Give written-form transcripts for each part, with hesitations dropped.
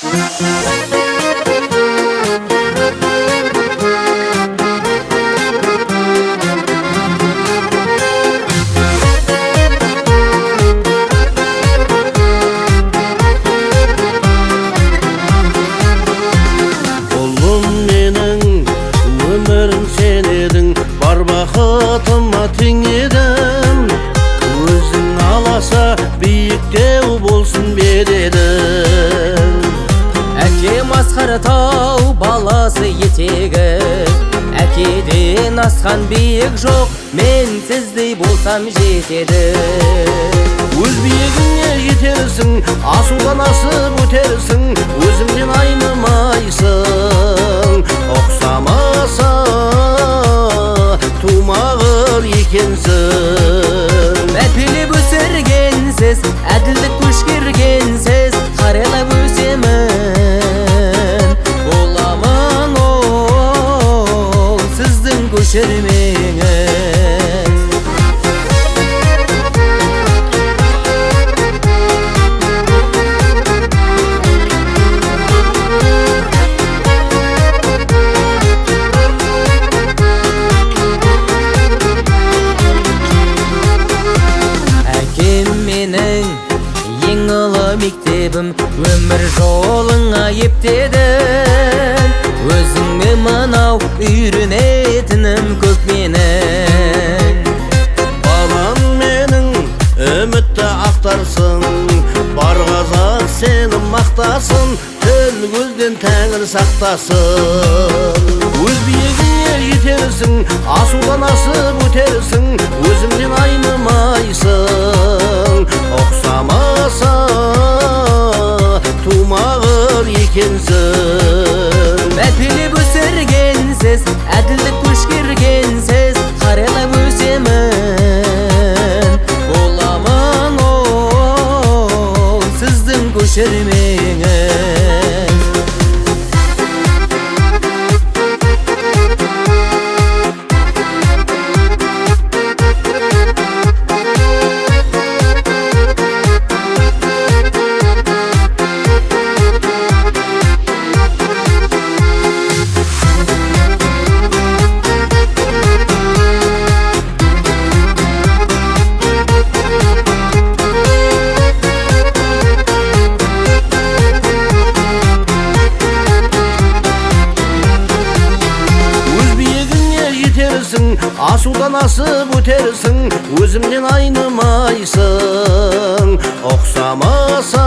Бар бақытыма тең едің, өзің аласа биіктеу болсын бередім. Әкем асқар тау баласы етегі, әкеден асқан биік жоқ, мен сіздей болсам жетеді. Өз биігіңе жетерсің, асудан асып өтерсің, өзіңнен айнымайсың. Оқсамаса тумағыр екенсің. Мәпелеп өсіргенсіз, әділдік көшкергенсіз, қарайлап өсемін. Боламын ол сіздің көшірмеңіз. Мектебім өмір жолыңа ептедің, өзіңе мынау үйренетінім көп менің. Балам менің үмітті ақтарсын, бар қазақ сені мақтасын, тіл көзден тәңір сақтасын. Өз биігіңе жетерсің, асудан асып өтерсің, өзіңнен айнымайсың. Оқсамаса тумағыр екенсің. Мәпелеп өсіргенсіз, әділдік көшкергенсіз, қарайлап өсемін. Боламын ол сіздің көшірмеңіз. Асудан асып өтерсің, өзіңнен айнымайсың. Оқсамаса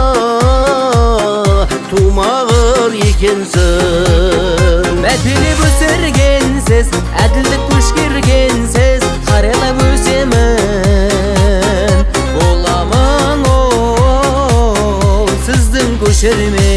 тумағыр екенсің. Мәпелеп өсіргенсіз, әділдік көшкергенсіз, қарайлап өсемін. Боламын ол сіздің көшірмеңіз.